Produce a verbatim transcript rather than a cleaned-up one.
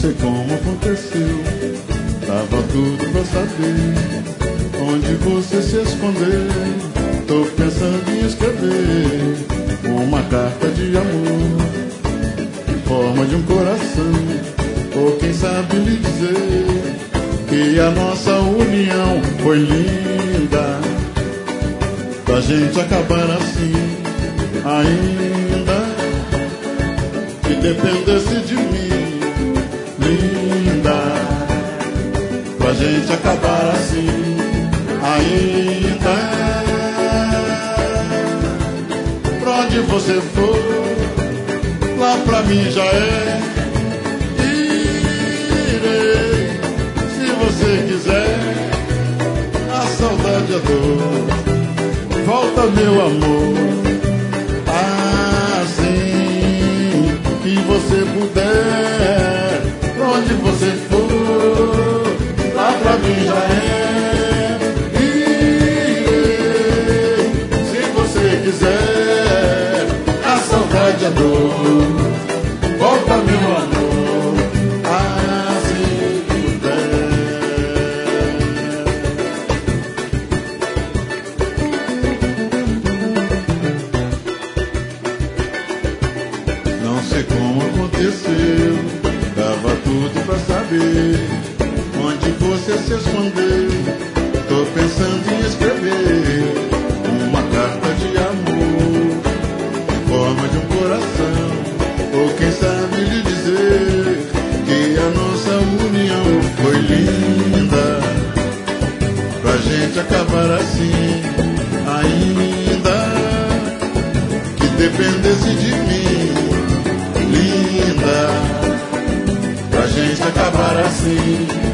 sei como aconteceu, tava tudo pra saber onde você se escondeu. Tô pensando em escrever uma carta de amor em forma de um coração, ou quem sabe lhe dizer que a nossa união foi linda, pra gente acabar assim ainda, que dependesse de mim, linda, pra gente acabar assim ainda. Pra onde você for, lá pra mim já é. Irei, se você quiser. A saudade é dor, volta meu amor, assim que você puder. Pra onde você for, lá pra mim já é. A dor, volta meu amor, assim puder. Não sei como aconteceu, dava tudo pra saber onde você se escondeu. Tô pensando em escrever uma carta de amor, forma de um coração, ou quem sabe lhe dizer que a nossa união foi linda, pra gente acabar assim ainda, que dependesse de mim, linda, pra gente acabar assim